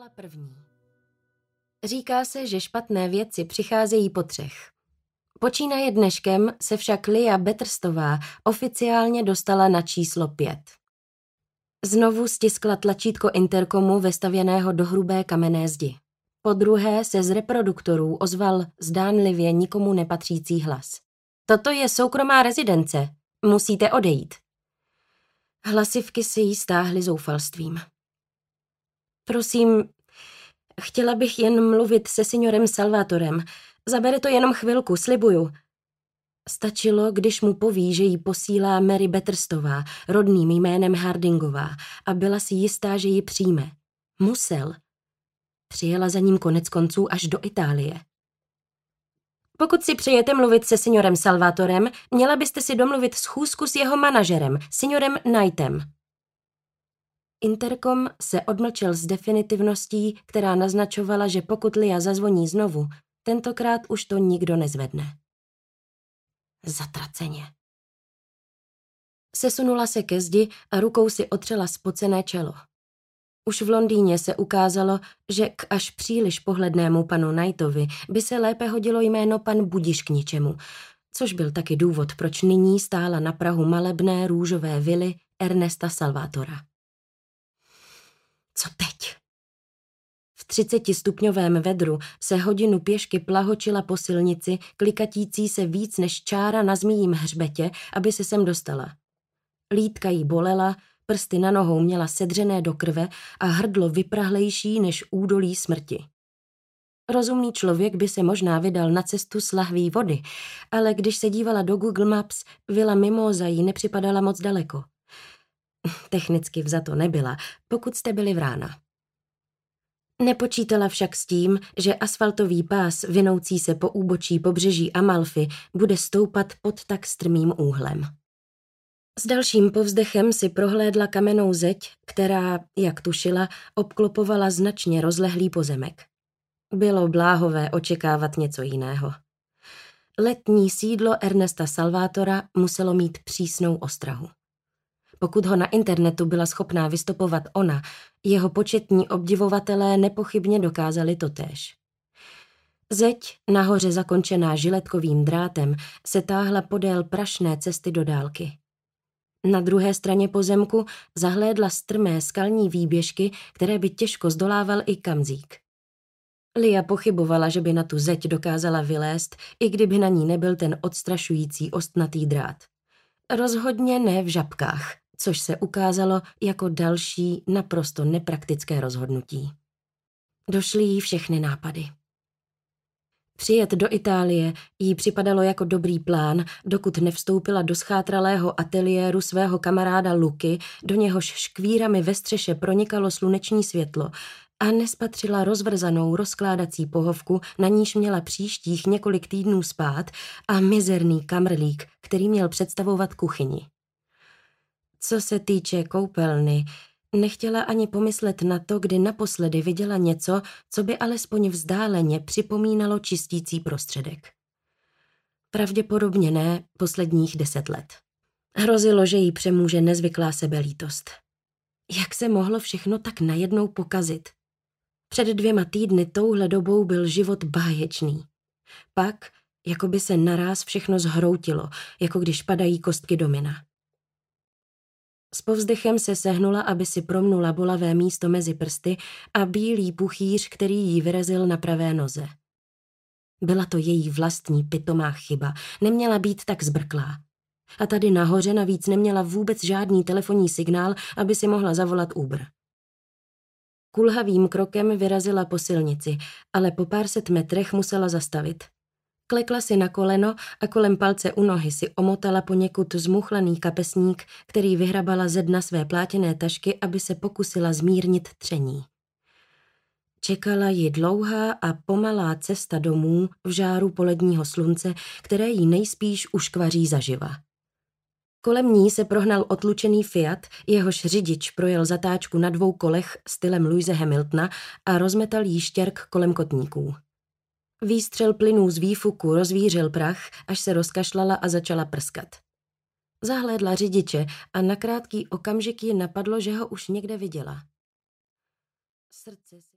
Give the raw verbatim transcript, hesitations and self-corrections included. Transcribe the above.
Kapitola první. Říká se, že špatné věci přicházejí po třech. Počínaje dneškem se však Lia Batterstová oficiálně dostala na číslo pět. Znovu stiskla tlačítko interkomu vestavěného do hrubé kamenné zdi. Po druhé se z reproduktorů ozval zdánlivě nikomu nepatřící hlas. Toto je soukromá rezidence, musíte odejít. Hlasivky se jí stáhly zoufalstvím. Prosím, chtěla bych jen mluvit se signorem Salvatorem. Zabere to jenom chvilku, slibuju. Stačilo, když mu poví, že jí posílá Mary Batterstová, rodným jménem Hardingová, a byla si jistá, že ji přijme. Musel. Přijela za ním konec konců až do Itálie. Pokud si přejete mluvit se signorem Salvatorem, měla byste si domluvit schůzku s jeho manažerem, signorem Knightem. Interkom se odmlčel s definitivností, která naznačovala, že pokud Lia zazvoní znovu, tentokrát už to nikdo nezvedne. Zatraceně. Sesunula se ke zdi a rukou si otřela spocené čelo. Už v Londýně se ukázalo, že k až příliš pohlednému panu Knightovi by se lépe hodilo jméno pan Budiš k ničemu, což byl taky důvod, proč nyní stála na prahu malebné růžové vily Ernesta Salvatora. Co teď? V třicetistupňovém vedru se hodinu pěšky plahočila po silnici, klikatící se víc než čára na zmíjím hřbetě, aby se sem dostala. Lítka jí bolela, prsty na nohou měla sedřené do krve a hrdlo vyprahlejší než údolí smrti. Rozumný člověk by se možná vydal na cestu s lahví vody, ale když se dívala do Google Maps, vila Mimosa jí nepřipadala moc daleko. Technicky vzato nebyla, pokud jste byli v rána. Nepočítala však s tím, že asfaltový pás vinoucí se po úbočí pobřeží Amalfi bude stoupat pod tak strmým úhlem. S dalším povzdechem si prohlédla kamennou zeď, která, jak tušila, obklopovala značně rozlehlý pozemek. Bylo bláhové očekávat něco jiného. Letní sídlo Ernesta Salvatora muselo mít přísnou ostrahu. Pokud ho na internetu byla schopná vystopovat ona, jeho početní obdivovatelé nepochybně dokázali totéž. Zeď, nahoře zakončená žiletkovým drátem, se táhla podél prašné cesty do dálky. Na druhé straně pozemku zahlédla strmé skalní výběžky, které by těžko zdolával i kamzík. Lia pochybovala, že by na tu zeď dokázala vylézt, i kdyby na ní nebyl ten odstrašující ostnatý drát. Rozhodně ne v žabkách, což se ukázalo jako další naprosto nepraktické rozhodnutí. Došly jí všechny nápady. Přijet do Itálie jí připadalo jako dobrý plán, dokud nevstoupila do schátralého ateliéru svého kamaráda Luky, do něhož škvírami ve střeše pronikalo sluneční světlo, a nespatřila rozvrzanou rozkládací pohovku, na níž měla příštích několik týdnů spát, a mizerný kamrlík, který měl představovat kuchyni. Co se týče koupelny, nechtěla ani pomyslet na to, kdy naposledy viděla něco, co by alespoň vzdáleně připomínalo čistící prostředek. Pravděpodobně ne posledních deset let. Hrozilo, že jí přemůže nezvyklá sebelítost. Jak se mohlo všechno tak najednou pokazit? Před dvěma týdny touhle dobou byl život báječný. Pak, jako by se naráz všechno zhroutilo, jako když padají kostky domina. S povzdechem se sehnula, aby si promnula bolavé místo mezi prsty a bílý puchýř, který jí vyrazil na pravé noze. Byla to její vlastní pitomá chyba, neměla být tak zbrklá. A tady nahoře navíc neměla vůbec žádný telefonní signál, aby si mohla zavolat Uber. Kulhavým krokem vyrazila po silnici, ale po pár set metrech musela zastavit. Klekla si na koleno a kolem palce u nohy si omotala poněkud zmuchlaný kapesník, který vyhrabala ze dna své plátěné tašky, aby se pokusila zmírnit tření. Čekala ji dlouhá a pomalá cesta domů v žáru poledního slunce, které jí nejspíš uškvaří zaživa. Kolem ní se prohnal otlučený Fiat, jehož řidič projel zatáčku na dvou kolech stylem Louise Hamiltona a rozmetal jí štěrk kolem kotníků. Výstřel plynů z výfuku rozvířil prach, až se rozkašlala a začala prskat. Zahlédla řidiče a na krátký okamžik ji napadlo, že ho už někde viděla. Srdce si